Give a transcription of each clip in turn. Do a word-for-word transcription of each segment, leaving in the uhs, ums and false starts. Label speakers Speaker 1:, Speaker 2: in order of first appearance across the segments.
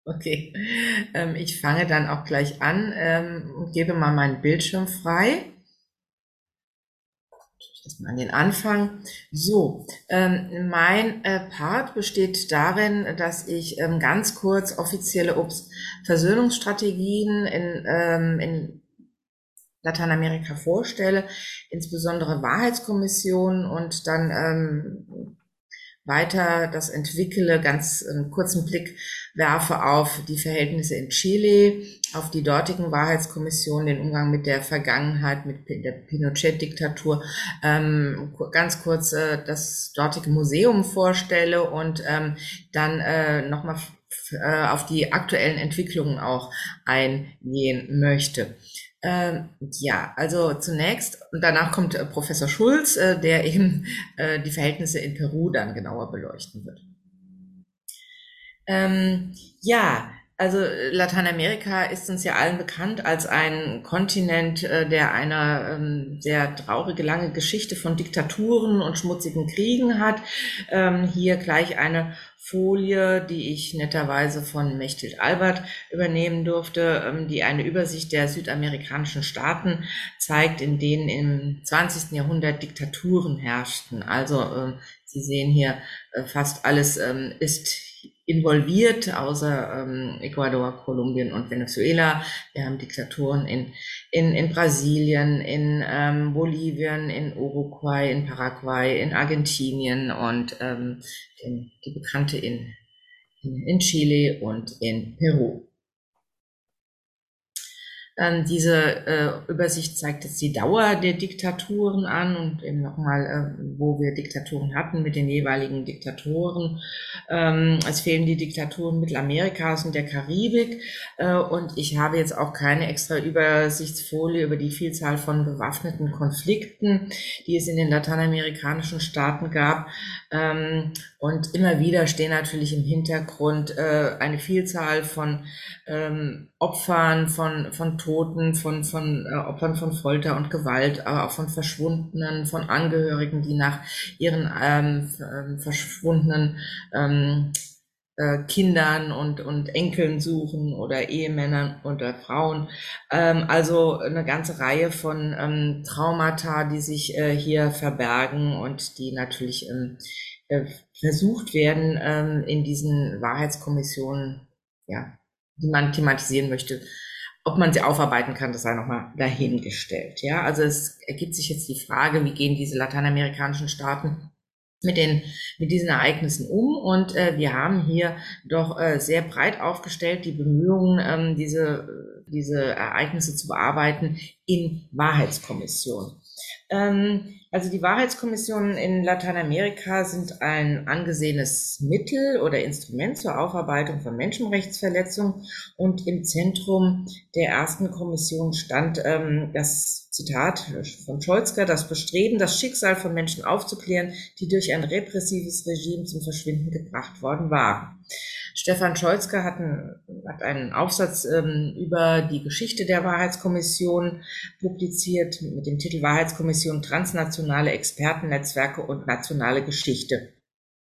Speaker 1: Okay, ähm, ich fange dann auch gleich an ähm, und gebe mal meinen Bildschirm frei. Erstmal an den Anfang. So, ähm, mein äh, Part besteht darin, dass ich ähm, ganz kurz offizielle Obst Versöhnungsstrategien in, ähm, in Lateinamerika vorstelle, insbesondere Wahrheitskommissionen und dann ähm, weiter das entwickle, ganz einen kurzen Blick werfe auf die Verhältnisse in Chile, auf die dortigen Wahrheitskommissionen, den Umgang mit der Vergangenheit, mit der Pinochet-Diktatur, ähm, ganz kurz äh, das dortige Museum vorstelle und ähm, dann äh, nochmal äh, auf die aktuellen Entwicklungen auch eingehen möchte. Ähm, ja, also zunächst, und danach kommt äh, Professor Schulz, äh, der eben äh, die Verhältnisse in Peru dann genauer beleuchten wird. Ähm, ja, also Lateinamerika ist uns ja allen bekannt als ein Kontinent, äh, der eine ähm, sehr traurige, lange Geschichte von Diktaturen und schmutzigen Kriegen hat. Ähm, hier gleich eine Folie, die ich netterweise von Mechthild Albert übernehmen durfte, ähm, die eine Übersicht der südamerikanischen Staaten zeigt, in denen im zwanzigsten Jahrhundert Diktaturen herrschten. Also ähm, Sie sehen hier, äh, fast alles ähm, ist involviert, außer ähm, Ecuador, Kolumbien und Venezuela. Wir haben Diktaturen in, in, in Brasilien, in ähm, Bolivien, in Uruguay, in Paraguay, in Argentinien und ähm, in, die bekannte in, in, in Chile und in Peru. Ähm, diese äh, Übersicht zeigt jetzt die Dauer der Diktaturen an und eben nochmal, äh, wo wir Diktaturen hatten mit den jeweiligen Diktatoren. Ähm, es fehlen die Diktaturen Mittelamerikas und der Karibik. Äh, und ich habe jetzt auch keine extra Übersichtsfolie über die Vielzahl von bewaffneten Konflikten, die es in den lateinamerikanischen Staaten gab. Ähm, und immer wieder stehen natürlich im Hintergrund äh, eine Vielzahl von ähm, Opfern, von, von Toten, von, von äh, Opfern von Folter und Gewalt, aber auch von Verschwundenen, von Angehörigen, die nach ihren ähm, verschwundenen ähm, äh, Kindern und, und Enkeln suchen oder Ehemännern oder Frauen. Ähm, also eine ganze Reihe von ähm, Traumata, die sich äh, hier verbergen und die natürlich ähm, äh, versucht werden, ähm, in diesen Wahrheitskommissionen, ja, die man thematisieren möchte. Ob man sie aufarbeiten kann, das sei nochmal dahingestellt. Ja, also es ergibt sich jetzt die Frage, wie gehen diese lateinamerikanischen Staaten mit den mit diesen Ereignissen um, und äh, wir haben hier doch äh, sehr breit aufgestellt die Bemühungen, ähm, diese diese Ereignisse zu bearbeiten in Wahrheitskommissionen. Ähm, also die Wahrheitskommissionen in Lateinamerika sind ein angesehenes Mittel oder Instrument zur Aufarbeitung von Menschenrechtsverletzungen, und im Zentrum der ersten Kommission stand ähm, das Zitat von Scholzka: Das Bestreben, das Schicksal von Menschen aufzuklären, die durch ein repressives Regime zum Verschwinden gebracht worden waren. Stefan Scholzka hat einen, hat einen Aufsatz ähm, über die Geschichte der Wahrheitskommission publiziert mit dem Titel Wahrheitskommission: Transnationale Expertennetzwerke und nationale Geschichte.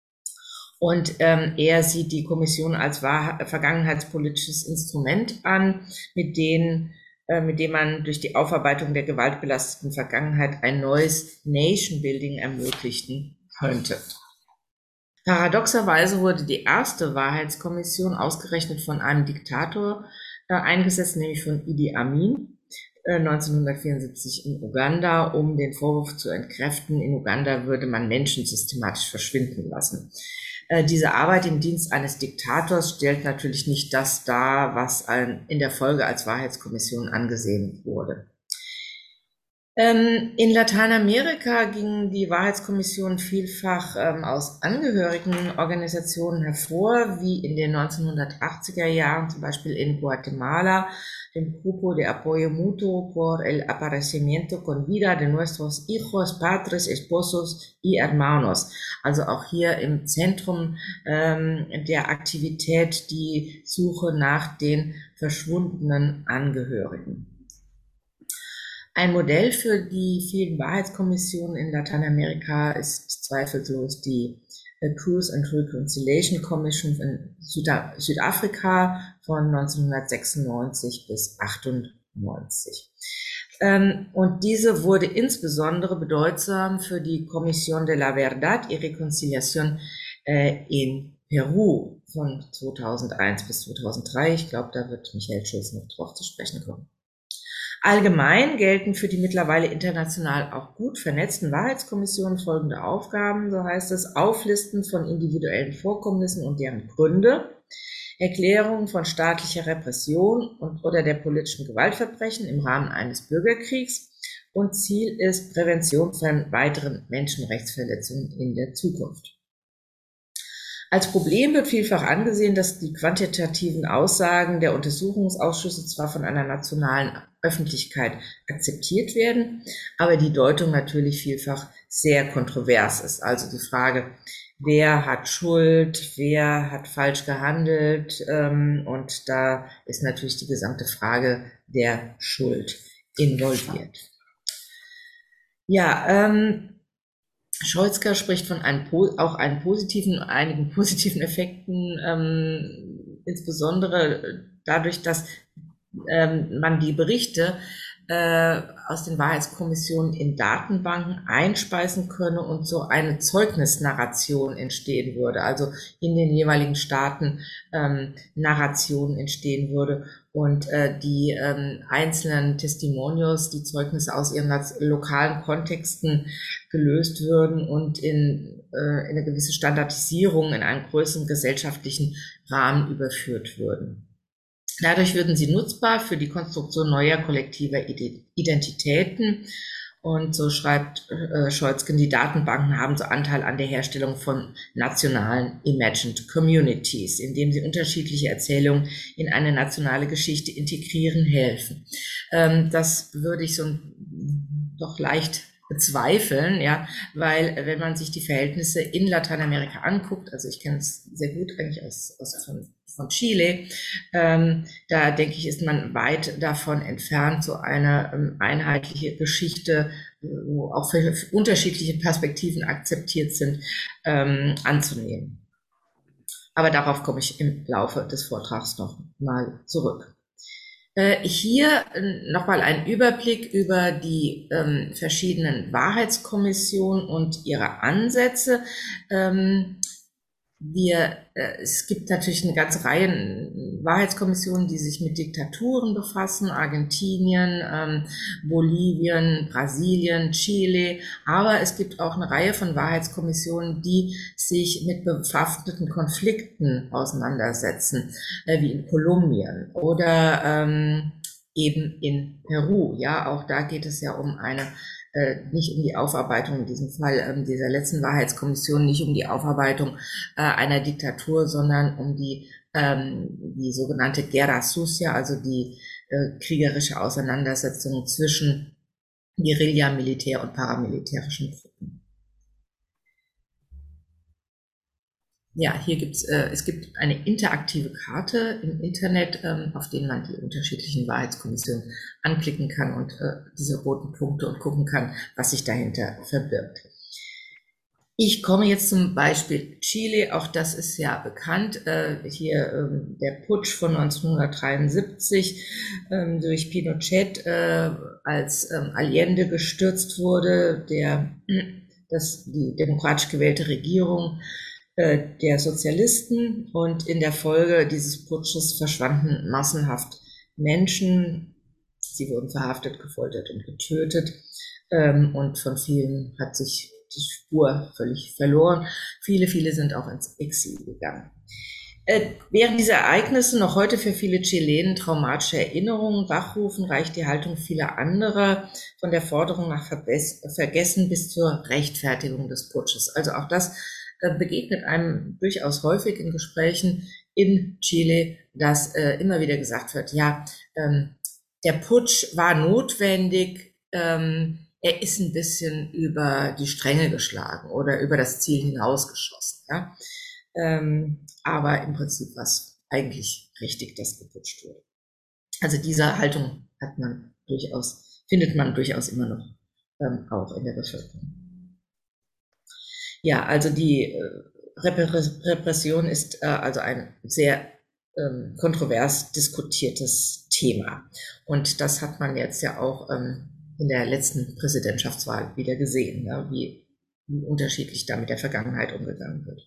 Speaker 1: Und ähm, er sieht die Kommission als wahr, vergangenheitspolitisches Instrument an, mit denen äh, mit dem man durch die Aufarbeitung der gewaltbelasteten Vergangenheit ein neues Nation-Building ermöglichen könnte. Paradoxerweise wurde die erste Wahrheitskommission ausgerechnet von einem Diktator äh, eingesetzt, nämlich von Idi Amin, äh, neunzehnhundertvierundsiebzig in Uganda, um den Vorwurf zu entkräften, in Uganda würde man Menschen systematisch verschwinden lassen. Äh, diese Arbeit im Dienst eines Diktators stellt natürlich nicht das dar, was ein, in der Folge als Wahrheitskommission angesehen wurde. Ähm, in Lateinamerika gingen die Wahrheitskommissionen vielfach ähm, aus Angehörigenorganisationen hervor, wie in den neunzehnhundertachtziger Jahren, zum Beispiel in Guatemala, dem Grupo de Apoyo Mutuo por el Aparecimiento con Vida de Nuestros Hijos, Padres, Esposos y Hermanos. Also auch hier im Zentrum ähm, der Aktivität die Suche nach den verschwundenen Angehörigen. Ein Modell für die vielen Wahrheitskommissionen in Lateinamerika ist zweifellos die Truth and Reconciliation Commission in Süda Südafrika von neunzehnhundertsechsundneunzig bis achtundneunzig. Ähm, und diese wurde insbesondere bedeutsam für die Comisión de la Verdad y Reconciliación äh, in Peru von zweitausendeins bis zweitausenddrei. Ich glaube, da wird Michael Schulz noch drauf zu sprechen kommen. Allgemein gelten für die mittlerweile international auch gut vernetzten Wahrheitskommissionen folgende Aufgaben, so heißt es: Auflisten von individuellen Vorkommnissen und deren Gründe, Erklärung von staatlicher Repression und oder der politischen Gewaltverbrechen im Rahmen eines Bürgerkriegs, und Ziel ist Prävention von weiteren Menschenrechtsverletzungen in der Zukunft. Als Problem wird vielfach angesehen, dass die quantitativen Aussagen der Untersuchungsausschüsse zwar von einer nationalen Öffentlichkeit akzeptiert werden, aber die Deutung natürlich vielfach sehr kontrovers ist. Also die Frage, wer hat Schuld, wer hat falsch gehandelt, ähm, und da ist natürlich die gesamte Frage der Schuld involviert. Ja, ähm, Scholzka spricht von einem, auch einen positiven, einigen positiven Effekten, ähm, insbesondere dadurch, dass ähm, man die Berichte äh, aus den Wahrheitskommissionen in Datenbanken einspeisen könne und so eine Zeugnisnarration entstehen würde, also in den jeweiligen Staaten ähm, Narration entstehen würde und äh, die ähm, einzelnen Testimonials, die Zeugnisse aus ihren lokalen Kontexten gelöst würden und in, äh, in eine gewisse Standardisierung in einen größeren gesellschaftlichen Rahmen überführt würden. Dadurch würden sie nutzbar für die Konstruktion neuer kollektiver Identitäten. Und so schreibt äh, Scholzken, die Datenbanken haben so Anteil an der Herstellung von nationalen Imagined Communities, indem sie unterschiedliche Erzählungen in eine nationale Geschichte integrieren helfen. Ähm, das würde ich so doch leicht bezweifeln, ja, weil wenn man sich die Verhältnisse in Lateinamerika anguckt, also ich kenne es sehr gut eigentlich aus, aus von von Chile, ähm, da denke ich, ist man weit davon entfernt, so eine ähm, einheitliche Geschichte, wo auch für, für unterschiedliche Perspektiven akzeptiert sind, ähm, anzunehmen. Aber darauf komme ich im Laufe des Vortrags noch mal zurück. Äh, hier äh, nochmal ein Überblick über die ähm, verschiedenen Wahrheitskommissionen und ihre Ansätze. Ähm, Wir, äh, es gibt natürlich eine ganze Reihe Wahrheitskommissionen, die sich mit Diktaturen befassen, Argentinien, ähm, Bolivien, Brasilien, Chile, aber es gibt auch eine Reihe von Wahrheitskommissionen, die sich mit bewaffneten Konflikten auseinandersetzen, äh, wie in Kolumbien oder ähm, eben in Peru. Ja, auch da geht es ja um eine Äh, nicht um die Aufarbeitung in diesem Fall ähm, dieser letzten Wahrheitskommission, nicht um die Aufarbeitung äh, einer Diktatur, sondern um die, ähm, die sogenannte Guerra Sucia, also die äh, kriegerische Auseinandersetzung zwischen Guerilla, Militär und paramilitärischen Truppen. Ja, hier gibt's, äh, es gibt eine interaktive Karte im Internet, ähm, auf denen man die unterschiedlichen Wahrheitskommissionen anklicken kann und äh, diese roten Punkte und gucken kann, was sich dahinter verbirgt. Ich komme jetzt zum Beispiel Chile, auch das ist ja bekannt, äh, hier ähm, der Putsch von neunzehnhundertdreiundsiebzig ähm, durch Pinochet, äh, als ähm, Allende gestürzt wurde, der, das, die demokratisch gewählte Regierung der Sozialisten, und in der Folge dieses Putsches verschwanden massenhaft Menschen. Sie wurden verhaftet, gefoltert und getötet, ähm, und von vielen hat sich die Spur völlig verloren. Viele, viele sind auch ins Exil gegangen. Äh, während diese Ereignisse noch heute für viele Chilenen traumatische Erinnerungen wachrufen, reicht die Haltung vieler anderer von der Forderung nach Vergessen bis zur Rechtfertigung des Putsches. Also auch das begegnet einem durchaus häufig in Gesprächen in Chile, dass äh, immer wieder gesagt wird, ja, ähm, der Putsch war notwendig, ähm, er ist ein bisschen über die Stränge geschlagen oder über das Ziel hinausgeschossen. Ja? Ähm, aber im Prinzip war es eigentlich richtig, dass geputscht wurde. Also diese Haltung hat man durchaus, findet man durchaus immer noch ähm, auch in der Bevölkerung. Ja, also die äh, Repression ist äh, also ein sehr ähm, kontrovers diskutiertes Thema. Und das hat man jetzt ja auch ähm, in der letzten Präsidentschaftswahl wieder gesehen, ne, wie, wie unterschiedlich da mit der Vergangenheit umgegangen wird.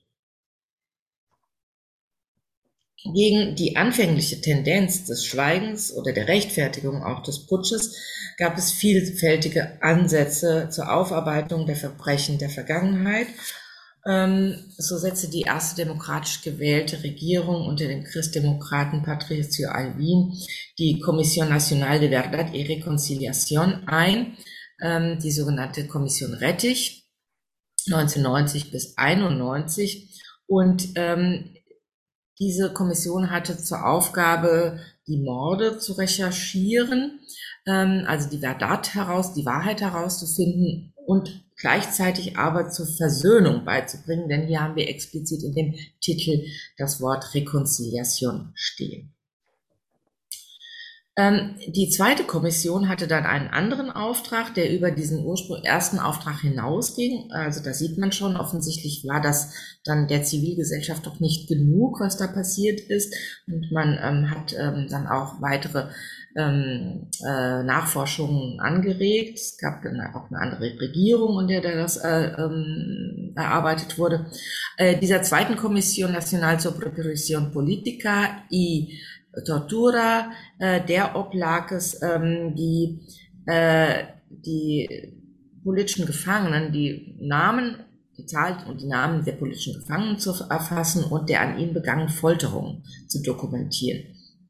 Speaker 1: Gegen die anfängliche Tendenz des Schweigens oder der Rechtfertigung auch des Putsches gab es vielfältige Ansätze zur Aufarbeitung der Verbrechen der Vergangenheit. So setzte die erste demokratisch gewählte Regierung unter dem Christdemokraten Patricio Aylwin die Comisión Nacional de Verdad y Reconciliación ein, die sogenannte Kommission Rettich, neunzehnhundertneunzig bis einundneunzig. Und ähm, diese Kommission hatte zur Aufgabe, die Morde zu recherchieren, ähm, also die Verdad heraus, die Wahrheit herauszufinden und gleichzeitig aber zur Versöhnung beizubringen, denn hier haben wir explizit in dem Titel das Wort Reconciliation stehen. Ähm, die zweite Kommission hatte dann einen anderen Auftrag, der über diesen ursprünglichen ersten Auftrag hinausging. Also da sieht man schon, offensichtlich war das dann der Zivilgesellschaft doch nicht genug, was da passiert ist. Und man ähm, hat ähm, dann auch weitere ähm, äh, Nachforschungen angeregt. Es gab dann auch eine andere Regierung, in der das äh, ähm, erarbeitet wurde. Äh, dieser zweiten Kommission Nacional sobre Represión Política y Tortura, äh, der oblag es, ähm, die, äh, die politischen Gefangenen, die Namen, die Zahl und die Namen der politischen Gefangenen zu erfassen und der an ihnen begangenen Folterungen zu dokumentieren.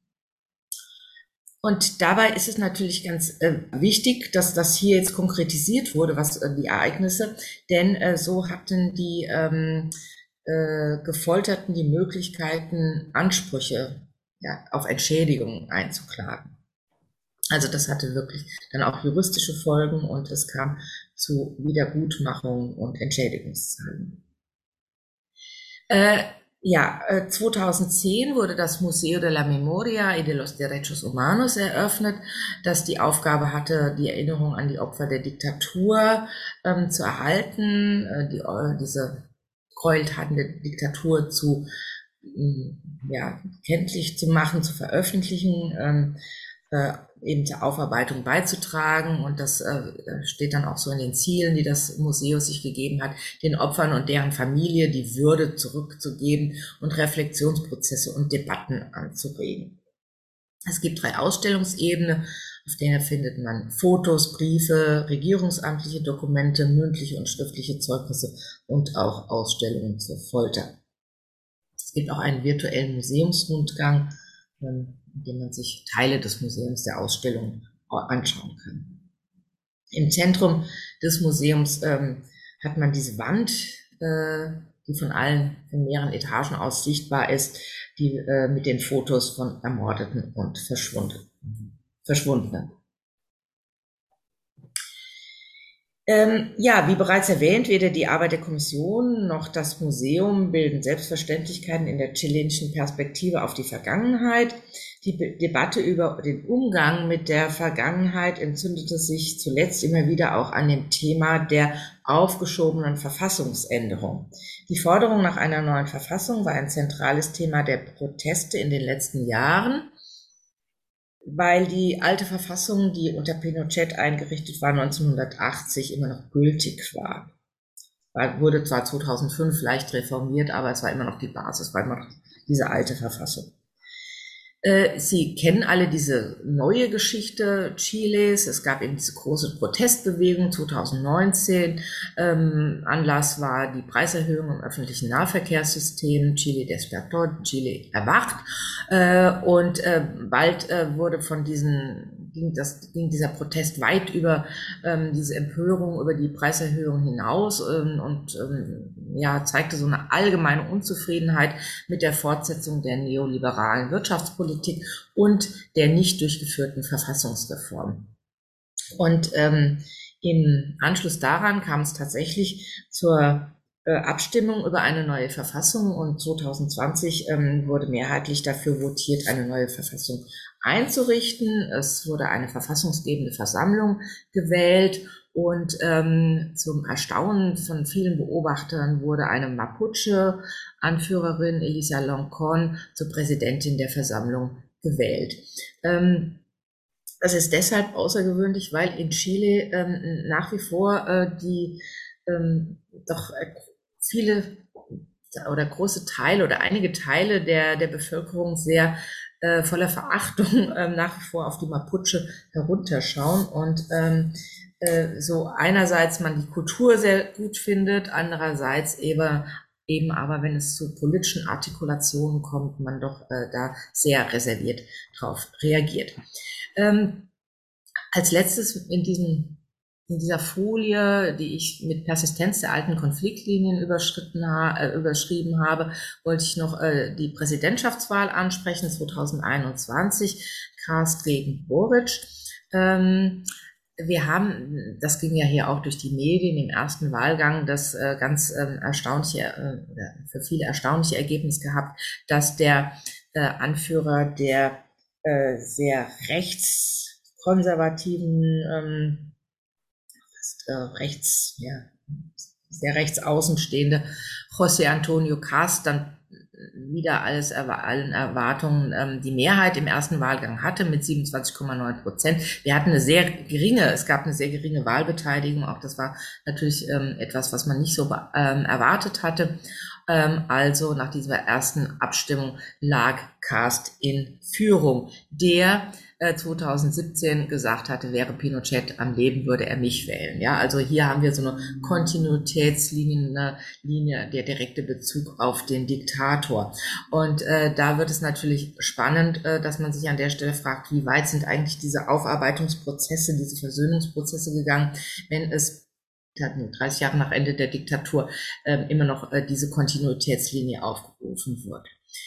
Speaker 1: Und dabei ist es natürlich ganz äh, wichtig, dass das hier jetzt konkretisiert wurde, was äh, die Ereignisse, denn äh, so hatten die ähm, äh, Gefolterten die Möglichkeiten, Ansprüche ja, auf Entschädigung einzuklagen. Also das hatte wirklich dann auch juristische Folgen und es kam zu Wiedergutmachung und Entschädigungszahlungen. Äh, ja, äh, zweitausendzehn wurde das Museo de la Memoria y de los Derechos Humanos eröffnet, das die Aufgabe hatte, die Erinnerung an die Opfer der Diktatur ähm, zu erhalten, äh, die, äh, diese Gräueltaten der Diktatur zu ja, kenntlich zu machen, zu veröffentlichen, ähm, äh, eben zur Aufarbeitung beizutragen. Und das äh, steht dann auch so in den Zielen, die das Museum sich gegeben hat, den Opfern und deren Familie die Würde zurückzugeben und Reflexionsprozesse und Debatten anzuregen. Es gibt drei Ausstellungsebenen, auf denen findet man Fotos, Briefe, regierungsamtliche Dokumente, mündliche und schriftliche Zeugnisse und auch Ausstellungen zur Folter. Es gibt auch einen virtuellen Museumsrundgang, in dem man sich Teile des Museums der Ausstellung anschauen kann. Im Zentrum des Museums ähm, hat man diese Wand, äh, die von allen, von mehreren Etagen aus sichtbar ist, die äh, mit den Fotos von Ermordeten und Verschwundenen. Verschwundenen. Ähm, ja, wie bereits erwähnt, weder die Arbeit der Kommission noch das Museum bilden Selbstverständlichkeiten in der chilenischen Perspektive auf die Vergangenheit. Die Be- Debatte über den Umgang mit der Vergangenheit entzündete sich zuletzt immer wieder auch an dem Thema der aufgeschobenen Verfassungsänderung. Die Forderung nach einer neuen Verfassung war ein zentrales Thema der Proteste in den letzten Jahren, weil die alte Verfassung, die unter Pinochet eingerichtet war, neunzehnhundertachtzig immer noch gültig war. War wurde zwar zweitausendfünf leicht reformiert, aber es war immer noch die Basis, war immer noch diese alte Verfassung. Äh, Sie kennen alle diese neue Geschichte Chiles. Es gab eben diese große Protestbewegung zweitausendneunzehn. Ähm, Anlass war die Preiserhöhung im öffentlichen Nahverkehrssystem. Chile despertó, Chile erwacht. Äh, und äh, bald äh, wurde von diesen ging, das, ging dieser Protest weit über ähm, diese Empörung über die Preiserhöhung hinaus ähm, und ähm, ja, zeigte so eine allgemeine Unzufriedenheit mit der Fortsetzung der neoliberalen Wirtschaftspolitik und der nicht durchgeführten Verfassungsreform. Und ähm, im Anschluss daran kam es tatsächlich zur äh, Abstimmung über eine neue Verfassung und zweitausendzwanzig ähm, wurde mehrheitlich dafür votiert, eine neue Verfassung einzurichten. Es wurde eine verfassungsgebende Versammlung gewählt Und ähm, zum Erstaunen von vielen Beobachtern wurde eine Mapuche-Anführerin, Elisa Loncón, zur Präsidentin der Versammlung gewählt. Ähm, das ist deshalb außergewöhnlich, weil in Chile ähm, nach wie vor äh, die ähm, doch äh, viele oder große Teile oder einige Teile der, der Bevölkerung sehr äh, voller Verachtung ähm, nach wie vor auf die Mapuche herunterschauen und ähm, äh, so einerseits man die Kultur sehr gut findet, andererseits eben, eben aber, wenn es zu politischen Artikulationen kommt, man doch äh, da sehr reserviert drauf reagiert. Ähm, als letztes in diesem in dieser Folie, die ich mit Persistenz der alten Konfliktlinien überschritten ha äh, überschrieben habe, wollte ich noch äh, die Präsidentschaftswahl ansprechen, zwanzig einundzwanzig, Karst gegen Boric. Ähm, wir haben, das ging ja hier auch durch die Medien im ersten Wahlgang, das äh, ganz ähm, erstaunliche, äh, für viele erstaunliche Ergebnis gehabt, dass der äh, Anführer der äh, sehr rechtskonservativen, ähm, fast, äh, rechts, ja, sehr rechtsaußenstehende José Antonio Cast dann wieder alles allen Erwartungen ähm, die Mehrheit im ersten Wahlgang hatte mit siebenundzwanzig Komma neun Prozent. Wir hatten eine sehr geringe, es gab eine sehr geringe Wahlbeteiligung. Auch das war natürlich ähm, etwas, was man nicht so ähm, erwartet hatte. Ähm, also nach dieser ersten Abstimmung lag Cast in Führung. Der äh, zwanzig siebzehn gesagt hatte, wäre Pinochet am Leben, würde er mich wählen. Ja, also hier haben wir so eine Kontinuitätslinie, eine Linie, der direkte Bezug auf den Diktator. Und äh, da wird es natürlich spannend, äh, dass man sich an der Stelle fragt, wie weit sind eigentlich diese Aufarbeitungsprozesse, diese Versöhnungsprozesse gegangen, wenn es dreißig Jahre nach Ende der Diktatur äh, immer noch äh, diese Kontinuitätslinie aufgerufen wird.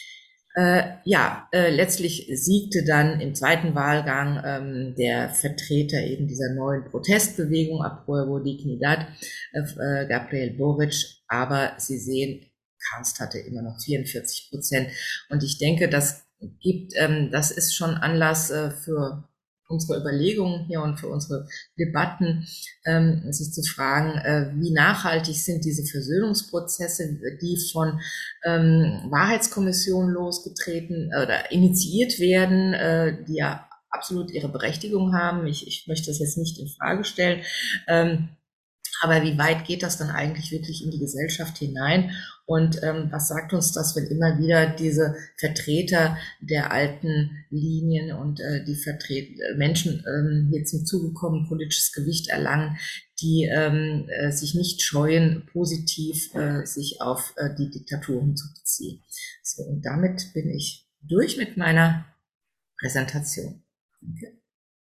Speaker 1: Äh, ja, äh, letztlich siegte dann im zweiten Wahlgang ähm, der Vertreter eben dieser neuen Protestbewegung, Apruebo Dignidad, äh, Gabriel Boric, aber Sie sehen, Cast hatte immer noch vierundvierzig Prozent. Und ich denke, das gibt, ähm, das ist schon Anlass äh, für unsere Überlegungen hier und für unsere Debatten, ähm, sich zu fragen, äh, wie nachhaltig sind diese Versöhnungsprozesse, die von ähm, Wahrheitskommissionen losgetreten oder initiiert werden, äh, die ja absolut ihre Berechtigung haben. Ich, ich möchte das jetzt nicht in Frage stellen. Ähm, aber wie weit geht das dann eigentlich wirklich in die Gesellschaft hinein? Und ähm, was sagt uns das, wenn immer wieder diese Vertreter der alten Linien und äh, die Vertret Menschen ähm, hier zum Zuge kommen, politisches Gewicht erlangen, die ähm, äh, sich nicht scheuen, positiv äh, sich auf äh, die Diktaturen zu beziehen. So, und damit bin ich durch mit meiner Präsentation. Danke.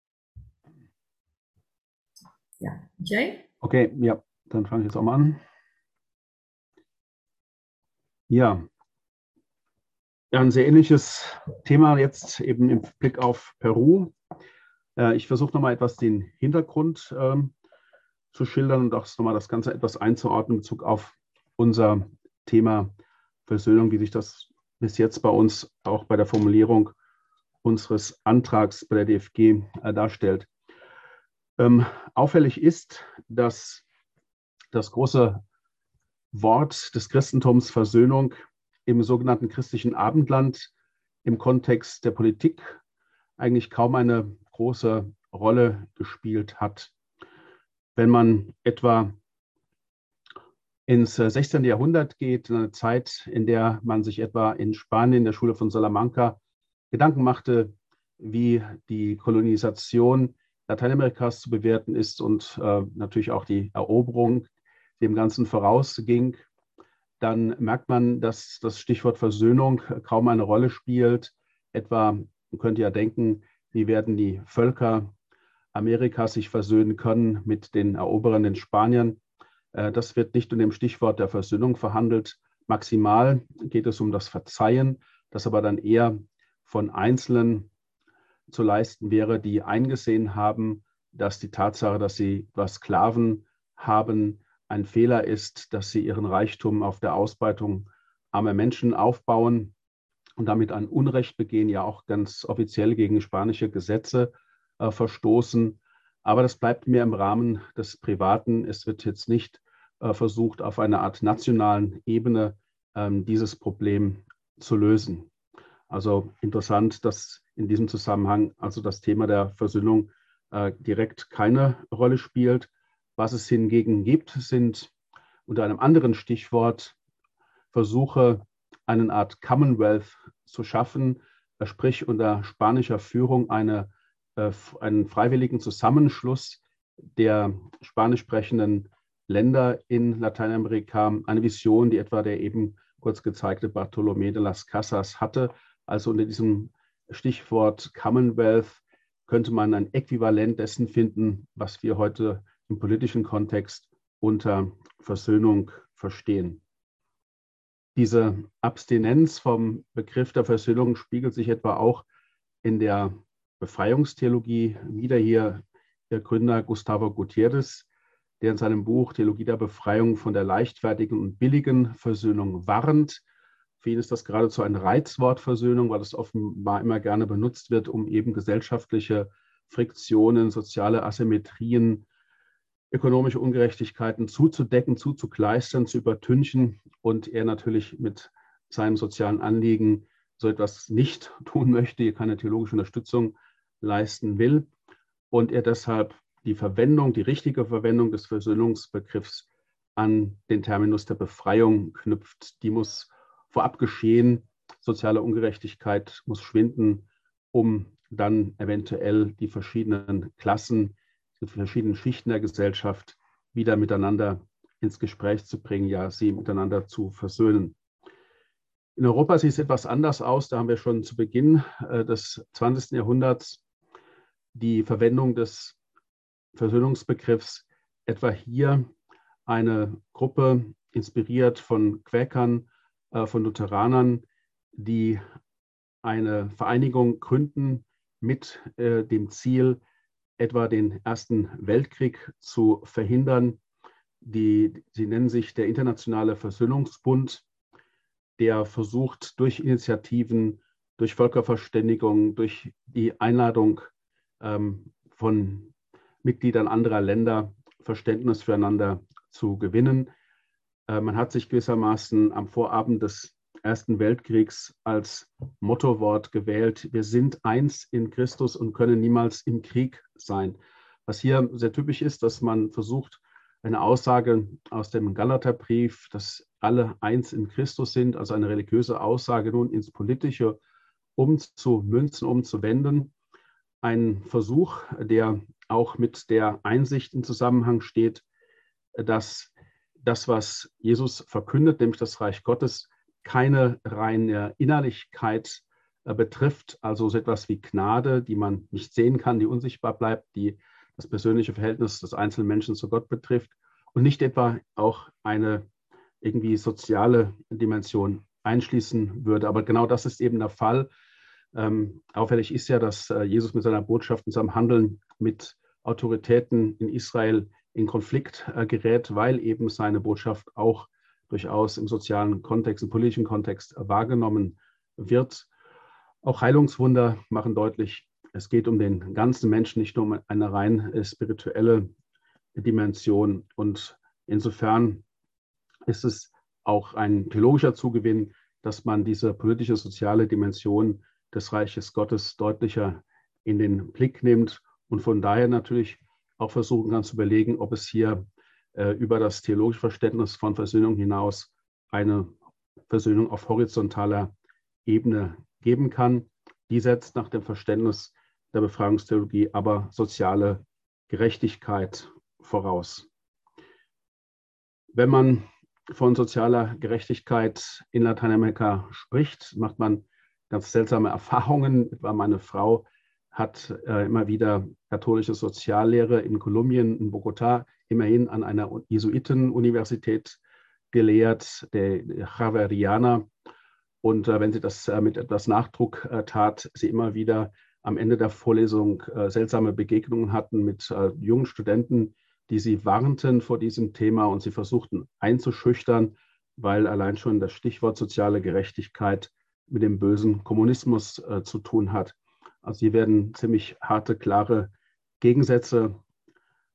Speaker 1: Ja, Jay?
Speaker 2: Okay, ja, dann fange ich jetzt auch mal an. Ja, ja, ein sehr ähnliches Thema jetzt eben im Blick auf Peru. Äh, ich versuche nochmal etwas den Hintergrund ähm, zu schildern und auch nochmal das Ganze etwas einzuordnen in Bezug auf unser Thema Versöhnung, wie sich das bis jetzt bei uns auch bei der Formulierung unseres Antrags bei der D F G äh, darstellt. Ähm, auffällig ist, dass das große Wort des Christentums Versöhnung im sogenannten christlichen Abendland im Kontext der Politik eigentlich kaum eine große Rolle gespielt hat. Wenn man etwa ins sechzehnten. Jahrhundert geht, in eine Zeit, in der man sich etwa in Spanien, in der Schule von Salamanca, Gedanken machte, wie die Kolonisation Lateinamerikas zu bewerten ist und äh, natürlich auch die Eroberung dem Ganzen vorausging, dann merkt man, dass das Stichwort Versöhnung kaum eine Rolle spielt. Etwa, man könnte ja denken, wie werden die Völker Amerikas sich versöhnen können mit den erobernden Spaniern. Das wird nicht unter dem Stichwort der Versöhnung verhandelt. Maximal geht es um das Verzeihen, das aber dann eher von Einzelnen zu leisten wäre, die eingesehen haben, dass die Tatsache, dass sie etwas Sklaven haben, ein Fehler ist, dass sie ihren Reichtum auf der Ausbeutung armer Menschen aufbauen und damit ein Unrecht begehen, ja auch ganz offiziell gegen spanische Gesetze äh, verstoßen. Aber das bleibt mehr im Rahmen des Privaten. Es wird jetzt nicht äh, versucht, auf einer Art nationalen Ebene ähm, dieses Problem zu lösen. Also interessant, dass in diesem Zusammenhang also das Thema der Versöhnung äh, direkt keine Rolle spielt. Was es hingegen gibt, sind unter einem anderen Stichwort Versuche, eine Art Commonwealth zu schaffen, äh, sprich unter spanischer Führung eine, äh, einen freiwilligen Zusammenschluss der spanisch sprechenden Länder in Lateinamerika, eine Vision, die etwa der eben kurz gezeigte Bartolomé de las Casas hatte. Also unter diesem Stichwort Commonwealth könnte man ein Äquivalent dessen finden, was wir heute im politischen Kontext unter Versöhnung verstehen. Diese Abstinenz vom Begriff der Versöhnung spiegelt sich etwa auch in der Befreiungstheologie wieder. Hier der Gründer Gustavo Gutiérrez, der in seinem Buch Theologie der Befreiung von der leichtfertigen und billigen Versöhnung warnt. Für ihn ist das geradezu ein Reizwort Versöhnung, weil es offenbar immer gerne benutzt wird, um eben gesellschaftliche Friktionen, soziale Asymmetrien, ökonomische Ungerechtigkeiten zuzudecken, zuzukleistern, zu übertünchen und er natürlich mit seinem sozialen Anliegen so etwas nicht tun möchte, hier keine theologische Unterstützung leisten will und er deshalb die Verwendung, die richtige Verwendung des Versöhnungsbegriffs an den Terminus der Befreiung knüpft. Die muss vorab geschehen, soziale Ungerechtigkeit muss schwinden, um dann eventuell die verschiedenen Klassen, die verschiedenen Schichten der Gesellschaft wieder miteinander ins Gespräch zu bringen, ja, sie miteinander zu versöhnen. In Europa sieht es etwas anders aus. Da haben wir schon zu Beginn äh, des zwanzigsten Jahrhunderts die Verwendung des Versöhnungsbegriffs, etwa hier eine Gruppe inspiriert von Quäkern, äh, von Lutheranern, die eine Vereinigung gründen mit äh, dem Ziel, etwa den Ersten Weltkrieg zu verhindern. Die, sie nennen sich der Internationale Versöhnungsbund, der versucht, durch Initiativen, durch Völkerverständigung, durch die Einladung ähm, von Mitgliedern anderer Länder Verständnis füreinander zu gewinnen. Äh, man hat sich gewissermaßen am Vorabend des Ersten Weltkriegs als Mottowort gewählt: Wir sind eins in Christus und können niemals im Krieg sein. Was hier sehr typisch ist, dass man versucht, eine Aussage aus dem Galaterbrief, dass alle eins in Christus sind, also eine religiöse Aussage, nun ins Politische umzumünzen, umzuwenden. Ein Versuch, der auch mit der Einsicht in Zusammenhang steht, dass das, was Jesus verkündet, nämlich das Reich Gottes, keine reine Innerlichkeit äh, betrifft, also so etwas wie Gnade, die man nicht sehen kann, die unsichtbar bleibt, die das persönliche Verhältnis des einzelnen Menschen zu Gott betrifft und nicht etwa auch eine irgendwie soziale Dimension einschließen würde. Aber genau das ist eben der Fall. Ähm, auffällig ist ja, dass äh, Jesus mit seiner Botschaft und seinem Handeln mit Autoritäten in Israel in Konflikt äh, gerät, weil eben seine Botschaft auch durchaus im sozialen Kontext, im politischen Kontext wahrgenommen wird. Auch Heilungswunder machen deutlich, es geht um den ganzen Menschen, nicht nur um eine rein spirituelle Dimension. Und insofern ist es auch ein theologischer Zugewinn, dass man diese politische, soziale Dimension des Reiches Gottes deutlicher in den Blick nimmt und von daher natürlich auch versuchen kann zu überlegen, ob es hier äh, über das theologische Verständnis von Versöhnung hinaus eine Versöhnung auf horizontaler Ebene geben kann. Die setzt nach dem Verständnis der Befreiungstheologie aber soziale Gerechtigkeit voraus. Wenn man von sozialer Gerechtigkeit in Lateinamerika spricht, macht man ganz seltsame Erfahrungen. Etwa meine Frau hat äh, immer wieder katholische Soziallehre in Kolumbien, in Bogotá, immerhin an einer Jesuitenuniversität gelehrt, der Javeriana. Und äh, wenn sie das äh, mit etwas Nachdruck äh, tat, sie immer wieder am Ende der Vorlesung äh, seltsame Begegnungen hatten mit äh, jungen Studenten, die sie warnten vor diesem Thema und sie versuchten einzuschüchtern, weil allein schon das Stichwort soziale Gerechtigkeit mit dem bösen Kommunismus äh, zu tun hat. Also hier werden ziemlich harte, klare Gegensätze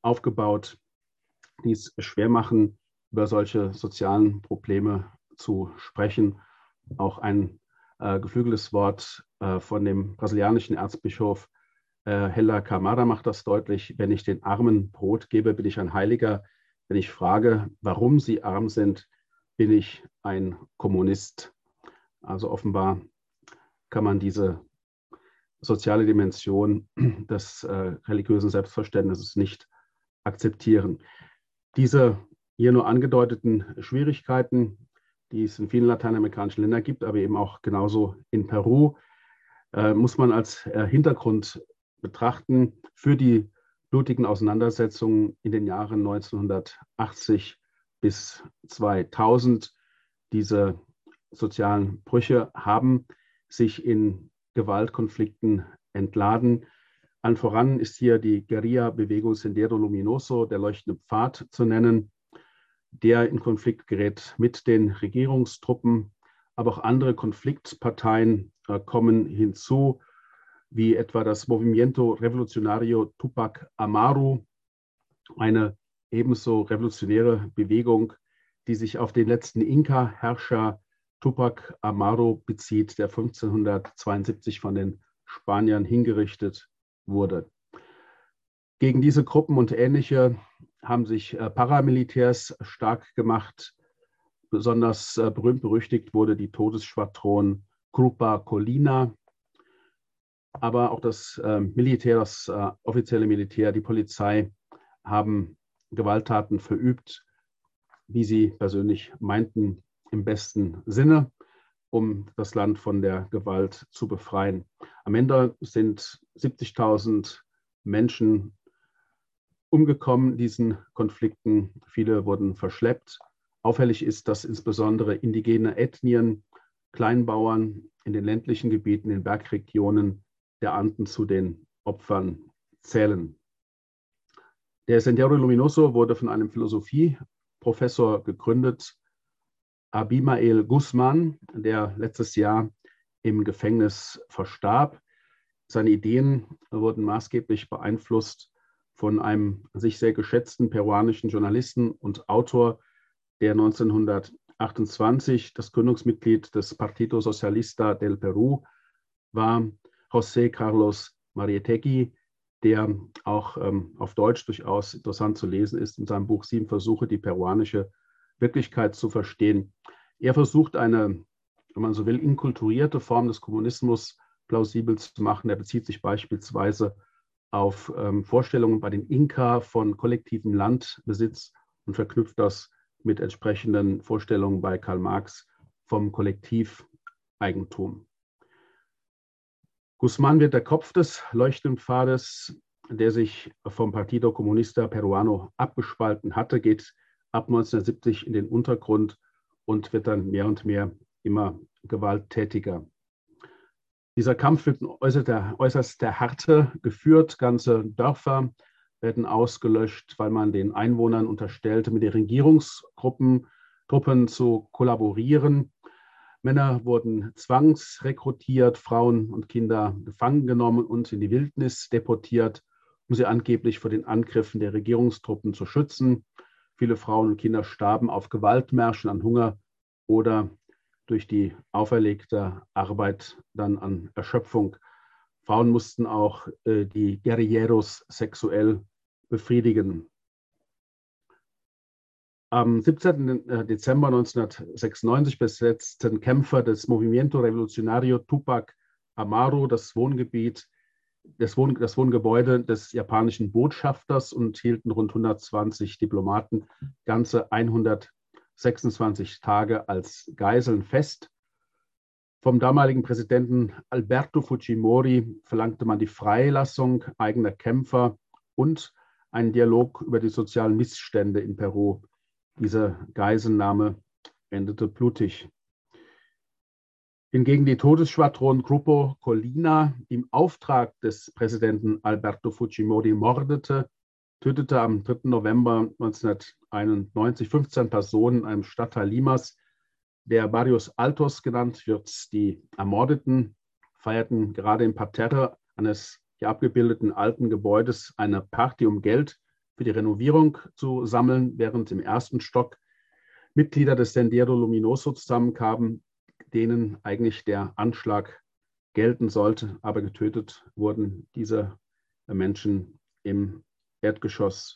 Speaker 2: aufgebaut, die es schwer machen, über solche sozialen Probleme zu sprechen. Auch ein äh, geflügeltes Wort äh, von dem brasilianischen Erzbischof äh, Hella Camara macht das deutlich: Wenn ich den Armen Brot gebe, bin ich ein Heiliger. Wenn ich frage, warum sie arm sind, bin ich ein Kommunist. Also offenbar kann man diese soziale Dimension des äh, religiösen Selbstverständnisses nicht akzeptieren. Diese hier nur angedeuteten Schwierigkeiten, die es in vielen lateinamerikanischen Ländern gibt, aber eben auch genauso in Peru, äh, muss man als äh, Hintergrund betrachten für die blutigen Auseinandersetzungen in den Jahren neunzehnhundertachtzig bis zweitausend. Diese sozialen Brüche haben sich in Gewaltkonflikten entladen. Allen voran ist hier die Guerilla-Bewegung Sendero Luminoso, der leuchtende Pfad, zu nennen, der in Konflikt gerät mit den Regierungstruppen. Aber auch andere Konfliktparteien äh, kommen hinzu, wie etwa das Movimiento Revolucionario Tupac Amaru, eine ebenso revolutionäre Bewegung, die sich auf den letzten Inka-Herrscher Tupac Amaru bezieht, der fünfzehnhundertzweiundsiebzig von den Spaniern hingerichtet wurde. Gegen diese Gruppen und ähnliche haben sich äh, Paramilitärs stark gemacht. Besonders äh, berühmt berüchtigt wurde die Todesschwadron Grupa Colina. Aber auch das äh, Militär, das äh, offizielle Militär, die Polizei haben Gewalttaten verübt, wie sie persönlich meinten, im besten Sinne, um das Land von der Gewalt zu befreien. Am Ende sind siebzigtausend Menschen umgekommen in diesen Konflikten. Viele wurden verschleppt. Auffällig ist, dass insbesondere indigene Ethnien, Kleinbauern in den ländlichen Gebieten, in den Bergregionen der Anden zu den Opfern zählen. Der Sendero Luminoso wurde von einem Philosophieprofessor gegründet, Abimael Guzman, der letztes Jahr im Gefängnis verstarb. Seine Ideen wurden maßgeblich beeinflusst von einem sich sehr geschätzten peruanischen Journalisten und Autor, der neunzehnhundertachtundzwanzig das Gründungsmitglied des Partido Socialista del Perú war, José Carlos Mariátegui, der auch ähm, auf Deutsch durchaus interessant zu lesen ist in seinem Buch Sieben Versuche, die peruanische Wirklichkeit zu verstehen. Er versucht eine, wenn man so will, inkulturierte Form des Kommunismus plausibel zu machen. Er bezieht sich beispielsweise auf ähm, Vorstellungen bei den Inka von kollektivem Landbesitz und verknüpft das mit entsprechenden Vorstellungen bei Karl Marx vom Kollektiveigentum. Guzman wird der Kopf des leuchtenden Pfades, der sich vom Partido Comunista Peruano abgespalten hatte, geht ab neunzehnhundertsiebzig in den Untergrund und wird dann mehr und mehr immer gewalttätiger. Dieser Kampf wird in äußerster, äußerster Härte geführt. Ganze Dörfer werden ausgelöscht, weil man den Einwohnern unterstellte, mit den Regierungsgruppen Truppen zu kollaborieren. Männer wurden zwangsrekrutiert, Frauen und Kinder gefangen genommen und in die Wildnis deportiert, um sie angeblich vor den Angriffen der Regierungstruppen zu schützen. Viele Frauen und Kinder starben auf Gewaltmärschen an Hunger oder durch die auferlegte Arbeit dann an Erschöpfung. Frauen mussten auch äh, die Guerilleros sexuell befriedigen. Am siebzehnten Dezember neunzehnhundertsechsundneunzig besetzten Kämpfer des Movimiento Revolucionario Tupac Amaru das Wohngebiet, das, Wohn, das Wohngebäude des japanischen Botschafters und hielten rund hundertzwanzig Diplomaten ganze hundertsechsundzwanzig Tage als Geiseln fest. Vom damaligen Präsidenten Alberto Fujimori verlangte man die Freilassung eigener Kämpfer und einen Dialog über die sozialen Missstände in Peru. Diese Geiselnahme endete blutig. Hingegen die Todesschwadron Grupo Colina, die im Auftrag des Präsidenten Alberto Fujimori mordete, tötete am dritten November neunzehnhunderteinundneunzig fünfzehn Personen in einem Stadtteil Limas, der Barrios Altos genannt wird. Die Ermordeten feierten gerade im Parterre eines hier abgebildeten alten Gebäudes eine Party um Geld für die Renovierung zu sammeln, während im ersten Stock Mitglieder des Sendero Luminoso zusammenkamen, denen eigentlich der Anschlag gelten sollte, aber getötet wurden diese Menschen im Erdgeschoss.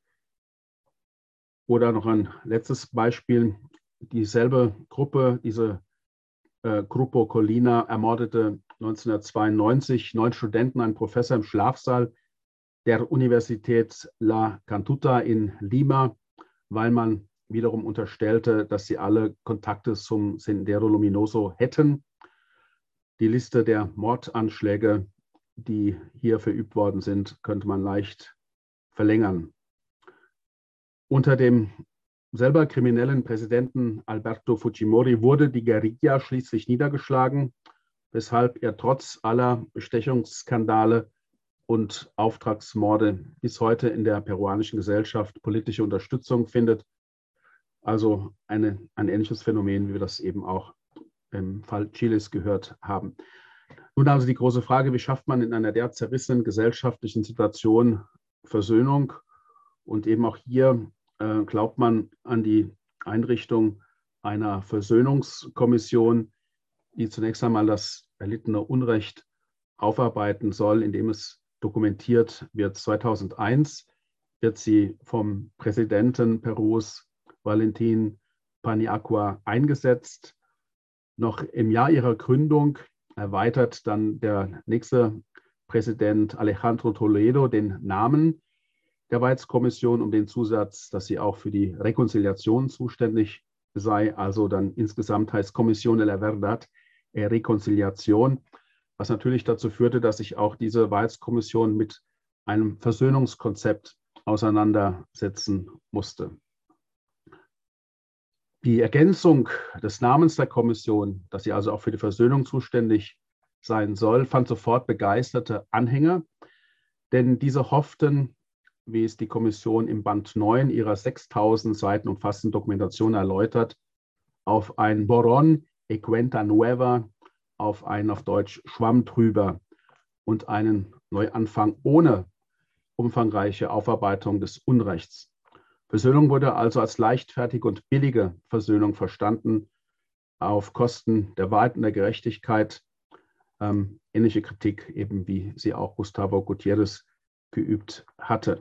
Speaker 2: Oder noch ein letztes Beispiel, dieselbe Gruppe, diese äh, Grupo Colina, ermordete neunzehnhundertzweiundneunzig neun Studenten, einen Professor im Schlafsaal der Universität La Cantuta in Lima, weil man wiederum unterstellte, dass sie alle Kontakte zum Sendero Luminoso hätten. Die Liste der Mordanschläge, die hier verübt worden sind, könnte man leicht verlängern. Unter dem selber kriminellen Präsidenten Alberto Fujimori wurde die Guerilla schließlich niedergeschlagen, weshalb er trotz aller Bestechungsskandale und Auftragsmorde bis heute in der peruanischen Gesellschaft politische Unterstützung findet. Also eine, ein ähnliches Phänomen, wie wir das eben auch im Fall Chiles gehört haben. Nun also die große Frage, wie schafft man in einer der zerrissenen gesellschaftlichen Situation Versöhnung? Und eben auch hier äh, glaubt man an die Einrichtung einer Versöhnungskommission, die zunächst einmal das erlittene Unrecht aufarbeiten soll, indem es dokumentiert wird. zweitausendeins wird sie vom Präsidenten Perus, Valentin Paniagua, eingesetzt. Noch im Jahr ihrer Gründung erweitert dann der nächste Präsident Alejandro Toledo den Namen der Weiz-Kommission um den Zusatz, dass sie auch für die Rekonciliation zuständig sei, also dann insgesamt heißt Comisión de la Verdad e Reconciliación, was natürlich dazu führte, dass sich auch diese Weiz-Kommission mit einem Versöhnungskonzept auseinandersetzen musste. Die Ergänzung des Namens der Kommission, dass sie also auch für die Versöhnung zuständig sein soll, fand sofort begeisterte Anhänger, denn diese hofften, wie es die Kommission im Band neun ihrer sechstausend Seiten umfassenden Dokumentation erläutert, auf ein Borrón y Cuenta Nueva, auf einen auf Deutsch Schwamm drüber und einen Neuanfang ohne umfangreiche Aufarbeitung des Unrechts. Versöhnung wurde also als leichtfertige und billige Versöhnung verstanden, auf Kosten der Wahrheit und der Gerechtigkeit. Ähm, ähnliche Kritik, eben wie sie auch Gustavo Gutiérrez geübt hatte.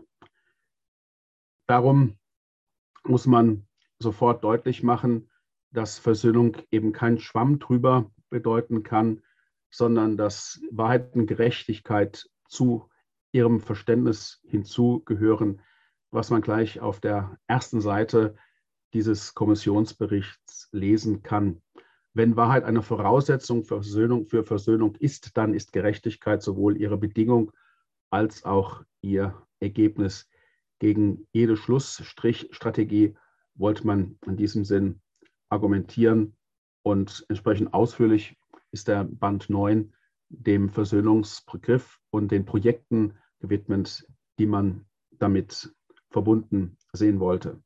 Speaker 2: Darum muss man sofort deutlich machen, dass Versöhnung eben kein Schwamm drüber bedeuten kann, sondern dass Wahrheit und Gerechtigkeit zu ihrem Verständnis hinzugehören, was man gleich auf der ersten Seite dieses Kommissionsberichts lesen kann. Wenn Wahrheit eine Voraussetzung für Versöhnung, für Versöhnung ist, dann ist Gerechtigkeit sowohl ihre Bedingung als auch ihr Ergebnis. Gegen jede Schlussstrichstrategie wollte man in diesem Sinn argumentieren und entsprechend ausführlich ist der Band neun dem Versöhnungsbegriff und den Projekten gewidmet, die man damit verbunden sehen wollte.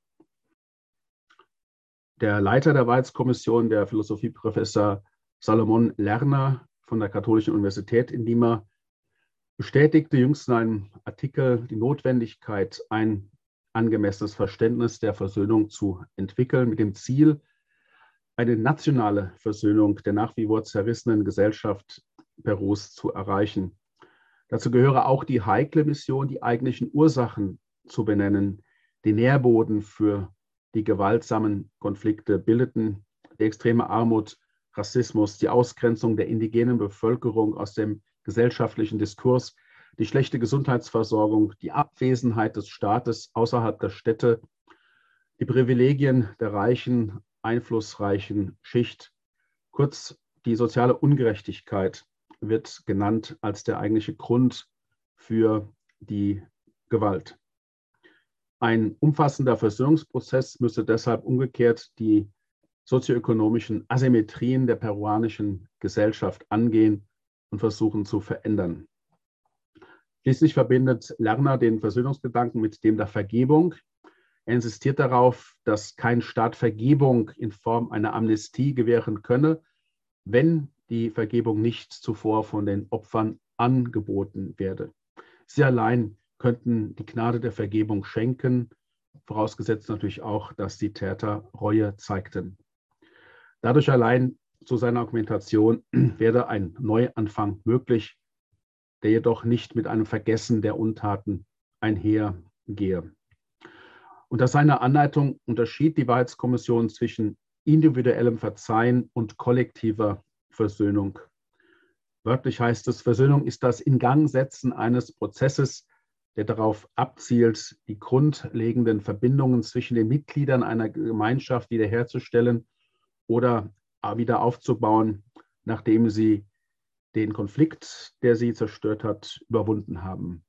Speaker 2: Der Leiter der Weiz-Kommission, der Philosophieprofessor Salomon Lerner von der Katholischen Universität in Lima, bestätigte jüngst in einem Artikel die Notwendigkeit, ein angemessenes Verständnis der Versöhnung zu entwickeln, mit dem Ziel, eine nationale Versöhnung der nach wie vor zerrissenen Gesellschaft Perus zu erreichen. Dazu gehöre auch die heikle Mission, die eigentlichen Ursachen zu benennen, die Nährboden für die gewaltsamen Konflikte bildeten, die extreme Armut, Rassismus, die Ausgrenzung der indigenen Bevölkerung aus dem gesellschaftlichen Diskurs, die schlechte Gesundheitsversorgung, die Abwesenheit des Staates außerhalb der Städte, die Privilegien der reichen, einflussreichen Schicht. Kurz, die soziale Ungerechtigkeit wird genannt als der eigentliche Grund für die Gewalt. Ein umfassender Versöhnungsprozess müsste deshalb umgekehrt die sozioökonomischen Asymmetrien der peruanischen Gesellschaft angehen und versuchen zu verändern. Schließlich verbindet Lerner den Versöhnungsgedanken mit dem der Vergebung. Er insistiert darauf, dass kein Staat Vergebung in Form einer Amnestie gewähren könne, wenn die Vergebung nicht zuvor von den Opfern angeboten werde. Sie allein könnten die Gnade der Vergebung schenken, vorausgesetzt natürlich auch, dass die Täter Reue zeigten. Dadurch allein, zu seiner Argumentation, wäre ein Neuanfang möglich, der jedoch nicht mit einem Vergessen der Untaten einhergehe. Unter seiner Anleitung unterschied die Wahrheitskommission zwischen individuellem Verzeihen und kollektiver Versöhnung. Wörtlich heißt es, Versöhnung ist das Ingangsetzen eines Prozesses, der darauf abzielt, die grundlegenden Verbindungen zwischen den Mitgliedern einer Gemeinschaft wiederherzustellen oder wieder aufzubauen, nachdem sie den Konflikt, der sie zerstört hat, überwunden haben.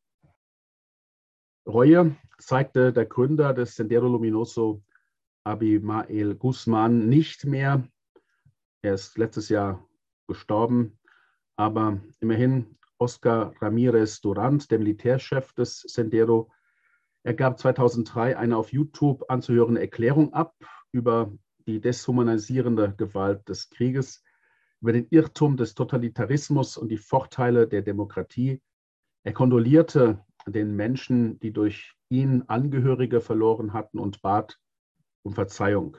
Speaker 2: Reue zeigte der Gründer des Sendero Luminoso, Abimael Guzman, nicht mehr. Er ist letztes Jahr gestorben, aber immerhin Oscar Ramirez Durant, der Militärchef des Sendero, er gab zweitausenddrei eine auf YouTube anzuhörende Erklärung ab über die deshumanisierende Gewalt des Krieges, über den Irrtum des Totalitarismus und die Vorteile der Demokratie. Er kondolierte den Menschen, die durch ihn Angehörige verloren hatten, und bat um Verzeihung.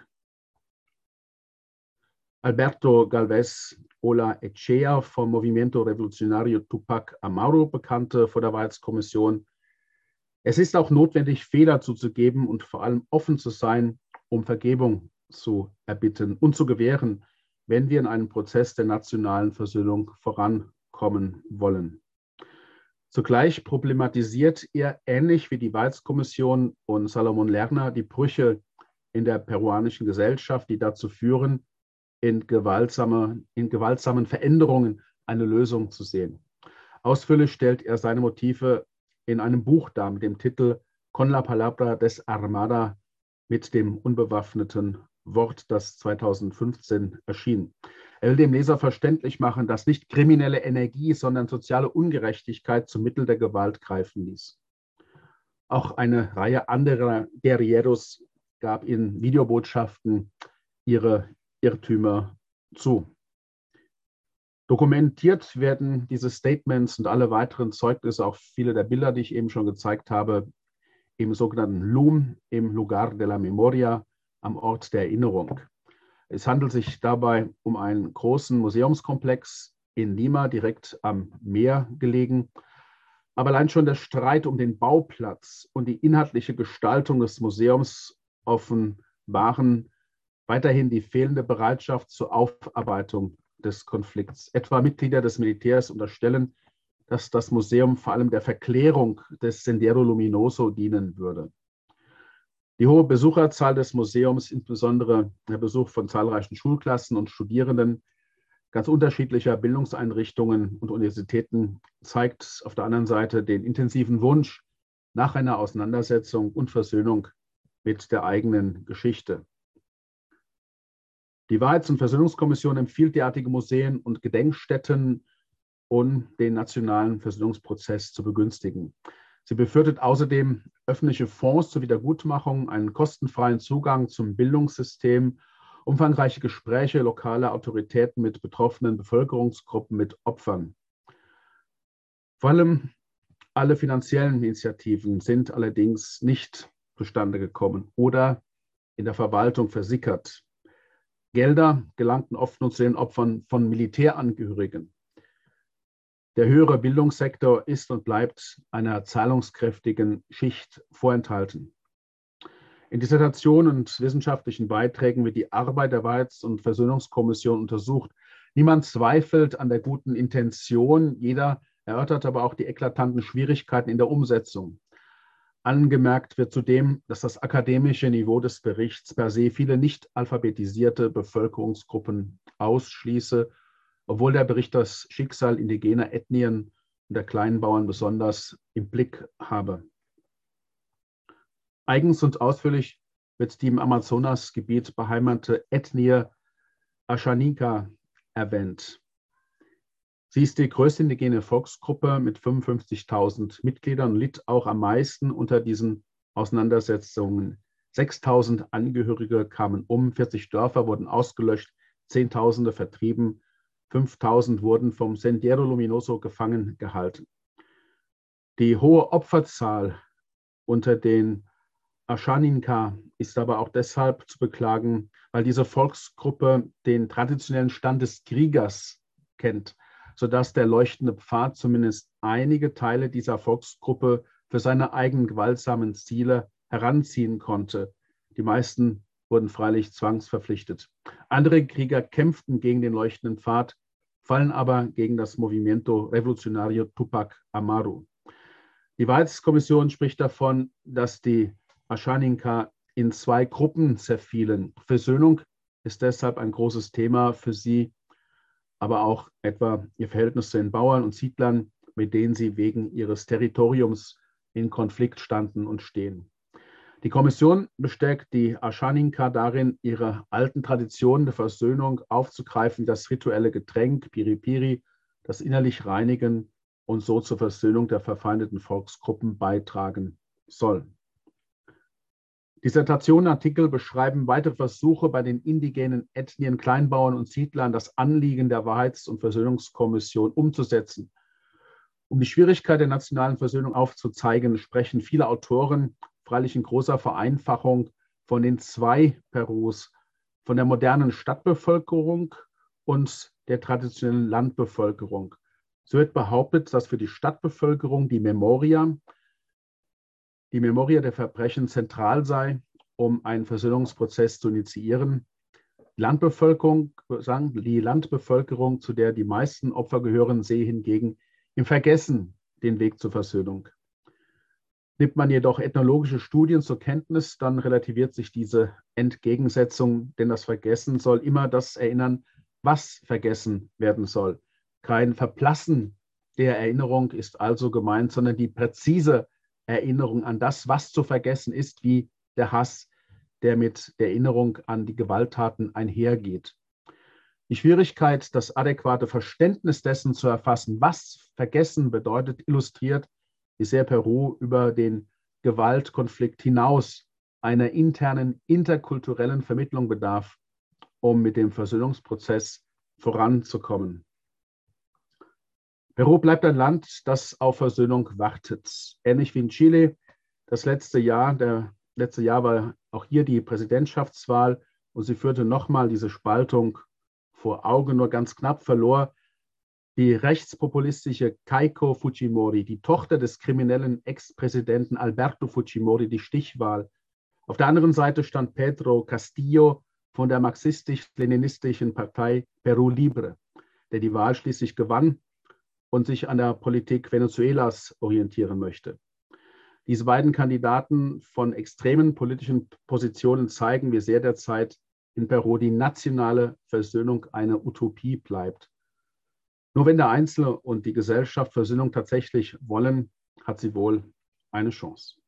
Speaker 2: Alberto Galvez Olaechea vom Movimiento Revolucionario Tupac Amaru bekannte vor der Wahrheitskommission: Es ist auch notwendig, Fehler zuzugeben und vor allem offen zu sein, um Vergebung zu erbitten und zu gewähren, wenn wir in einem Prozess der nationalen Versöhnung vorankommen wollen. Zugleich problematisiert er, ähnlich wie die Wahrheitskommission und Salomon Lerner, die Brüche in der peruanischen Gesellschaft, die dazu führen, in, gewaltsame, in gewaltsamen Veränderungen eine Lösung zu sehen. Ausführlich stellt er seine Motive in einem Buch dar mit dem Titel Con la Palabra Desarmada, mit dem unbewaffneten Wort, das zweitausendfünfzehn erschien. Er will dem Leser verständlich machen, dass nicht kriminelle Energie, sondern soziale Ungerechtigkeit zum Mittel der Gewalt greifen ließ. Auch eine Reihe anderer Guerilleros gab in Videobotschaften ihre Irrtümer zu. Dokumentiert werden diese Statements und alle weiteren Zeugnisse, auch viele der Bilder, die ich eben schon gezeigt habe, im sogenannten L U M, im Lugar de la Memoria, am Ort der Erinnerung. Es handelt sich dabei um einen großen Museumskomplex in Lima, direkt am Meer gelegen. Aber allein schon der Streit um den Bauplatz und die inhaltliche Gestaltung des Museums offenbaren weiterhin die fehlende Bereitschaft zur Aufarbeitung des Konflikts. Etwa Mitglieder des Militärs unterstellen, dass das Museum vor allem der Verklärung des Sendero Luminoso dienen würde. Die hohe Besucherzahl des Museums, insbesondere der Besuch von zahlreichen Schulklassen und Studierenden ganz unterschiedlicher Bildungseinrichtungen und Universitäten, zeigt auf der anderen Seite den intensiven Wunsch nach einer Auseinandersetzung und Versöhnung mit der eigenen Geschichte. Die Wahrheits- und Versöhnungskommission empfiehlt derartige Museen und Gedenkstätten, um den nationalen Versöhnungsprozess zu begünstigen. Sie befürwortet außerdem öffentliche Fonds zur Wiedergutmachung, einen kostenfreien Zugang zum Bildungssystem, umfangreiche Gespräche lokaler Autoritäten mit betroffenen Bevölkerungsgruppen, mit Opfern. Vor allem alle finanziellen Initiativen sind allerdings nicht zustande gekommen oder in der Verwaltung versickert. Gelder gelangten oft nur zu den Opfern von Militärangehörigen. Der höhere Bildungssektor ist und bleibt einer zahlungskräftigen Schicht vorenthalten. In Dissertationen und wissenschaftlichen Beiträgen wird die Arbeit der Wahrheits- und Versöhnungskommission untersucht. Niemand zweifelt an der guten Intention, jeder erörtert aber auch die eklatanten Schwierigkeiten in der Umsetzung. Angemerkt wird zudem, dass das akademische Niveau des Berichts per se viele nicht alphabetisierte Bevölkerungsgruppen ausschließe, obwohl der Bericht das Schicksal indigener Ethnien und der Kleinbauern besonders im Blick habe. Eigens und ausführlich wird die im Amazonasgebiet beheimatete Ethnie Ashaninka erwähnt. Sie ist die größte indigene Volksgruppe mit fünfundfünfzigtausend Mitgliedern und litt auch am meisten unter diesen Auseinandersetzungen. sechstausend Angehörige kamen um, vierzig Dörfer wurden ausgelöscht, Zehntausende vertrieben, fünftausend wurden vom Sendero Luminoso gefangen gehalten. Die hohe Opferzahl unter den Ashaninka ist aber auch deshalb zu beklagen, weil diese Volksgruppe den traditionellen Stand des Kriegers kennt, sodass der leuchtende Pfad zumindest einige Teile dieser Volksgruppe für seine eigenen gewaltsamen Ziele heranziehen konnte. Die meisten wurden freilich zwangsverpflichtet. Andere Krieger kämpften gegen den leuchtenden Pfad, fallen aber gegen das Movimiento Revolucionario Tupac Amaru. Die Wahrheitskommission spricht davon, dass die Ashaninka in zwei Gruppen zerfielen. Versöhnung ist deshalb ein großes Thema für sie, aber auch etwa ihr Verhältnis zu den Bauern und Siedlern, mit denen sie wegen ihres Territoriums in Konflikt standen und stehen. Die Kommission bestärkt die Ashaninka darin, ihre alten Traditionen der Versöhnung aufzugreifen, das rituelle Getränk Piri Piri, das innerlich reinigen und so zur Versöhnung der verfeindeten Volksgruppen beitragen soll. Dissertationenartikel beschreiben weitere Versuche bei den indigenen Ethnien, Kleinbauern und Siedlern, das Anliegen der Wahrheits- und Versöhnungskommission umzusetzen. Um die Schwierigkeit der nationalen Versöhnung aufzuzeigen, sprechen viele Autoren, freilich in großer Vereinfachung, von den zwei Perus, von der modernen Stadtbevölkerung und der traditionellen Landbevölkerung. So wird behauptet, dass für die Stadtbevölkerung die Memoria, die Memoria der Verbrechen zentral sei, um einen Versöhnungsprozess zu initiieren. Die Landbevölkerung, sagen, die Landbevölkerung, zu der die meisten Opfer gehören, sehe hingegen im Vergessen den Weg zur Versöhnung. Nimmt man jedoch ethnologische Studien zur Kenntnis, dann relativiert sich diese Entgegensetzung, denn das Vergessen soll immer das erinnern, was vergessen werden soll. Kein Verblassen der Erinnerung ist also gemeint, sondern die präzise Erinnerung an das, was zu vergessen ist, wie der Hass, der mit der Erinnerung an die Gewalttaten einhergeht. Die Schwierigkeit, das adäquate Verständnis dessen zu erfassen, was Vergessen bedeutet, illustriert, wie sehr Peru über den Gewaltkonflikt hinaus einer internen, interkulturellen Vermittlung bedarf, um mit dem Versöhnungsprozess voranzukommen. Peru bleibt ein Land, das auf Versöhnung wartet. Ähnlich wie in Chile. Das letzte Jahr, der letzte Jahr war auch hier die Präsidentschaftswahl und sie führte nochmal diese Spaltung vor Augen. Nur ganz knapp verlor die rechtspopulistische Keiko Fujimori, die Tochter des kriminellen Ex-Präsidenten Alberto Fujimori, die Stichwahl. Auf der anderen Seite stand Pedro Castillo von der marxistisch-leninistischen Partei Perú Libre, der die Wahl schließlich gewann und sich an der Politik Venezuelas orientieren möchte. Diese beiden Kandidaten von extremen politischen Positionen zeigen, wie sehr derzeit in Peru die nationale Versöhnung eine Utopie bleibt. Nur wenn der Einzelne und die Gesellschaft Versöhnung tatsächlich wollen, hat sie wohl eine Chance.